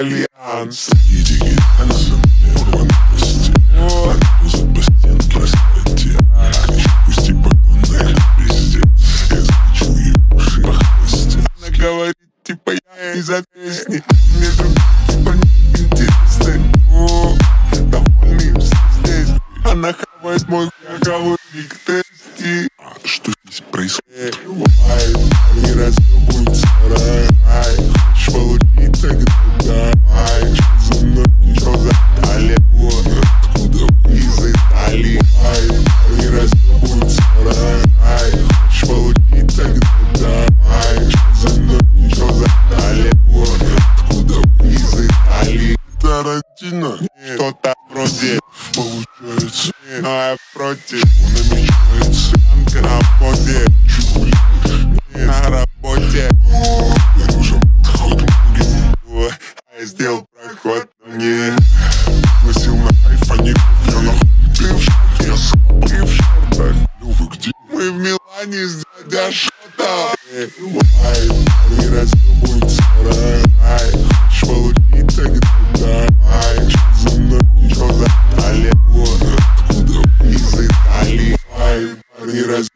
итальянцы. Иди танцы, урванности. Надпузы по стенке, раскати. Пусти погоны, пиздец. Я закачу ебуши по хвосте. Она говорит, типа я из-за песни. Мне друг типа не интересны. Довольный здесь. Она хавает мой хуй, к тести. Что здесь происходит? Парни разъебываются, рай. Хочешь получить, тогда давай. Чё за мной, чё за Италия? Откуда вы? Из Италии. Парни разъебываются, рай. Хочешь получить, тогда давай. Чё за мной, чё за Италия? Откуда вы? Из Италии. Тарантино, что-то вроде получается, но я против. Он намечается на работе, на работе. Мне нужен подход к ноге. А я сделал проход мне. Носил на айфоне кофе, нахуй. Ты в шоке, я сам и в шортах. Ну вы где? Мы в Милане с дядя Шота. Парни разъебываются, рай. Хочешь получить, тогда давай. Чё за мной, чё за Италия? Откуда вы? Из Италии. Парни разъебываются.